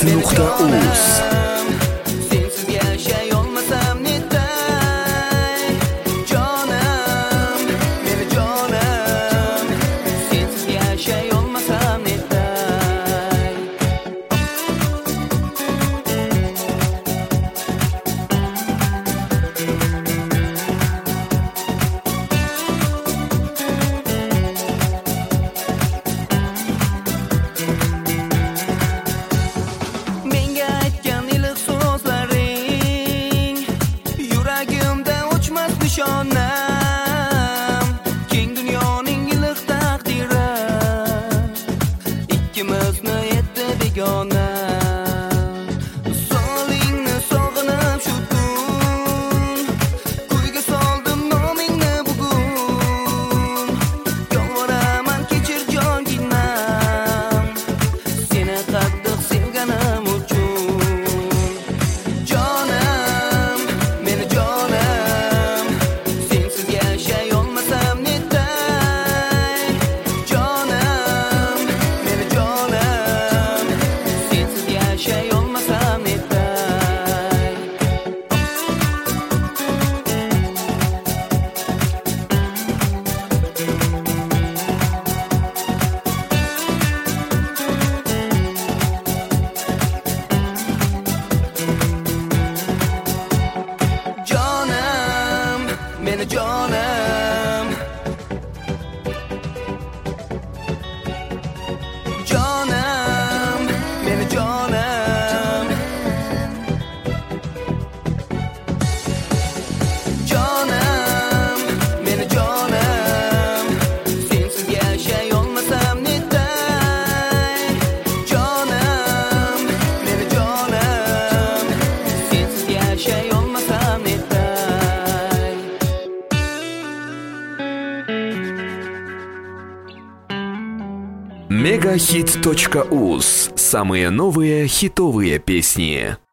megahit.uz. Sensiz yashay olmasam netay. Jonim, meni jonim, sensiz yashay olmasam netay. Menga aytgan iliq so'zlaring yuragimda o'chmas nishonam. Keng dunyoning iliq taqdiri ikkimizni etdi begona. Solingni sog'inib shu kun kuyga soldim nomingni bugun. Yolvoraman kechir jonginam seni qattiq sevganim uchun. Jonim, meni jonim, sensiz yashay olmasam netay. Jonim, meni jonim, sensiz yashay olmasam netay. Jonim, meni jonim, jonim, meni jonim, jonim, meni jonim, sensiz yashay olmasam netay. Jonim, meni jonim, sensiz yashay olmasam netay. megahit.uz. Самые новые хитовые песни.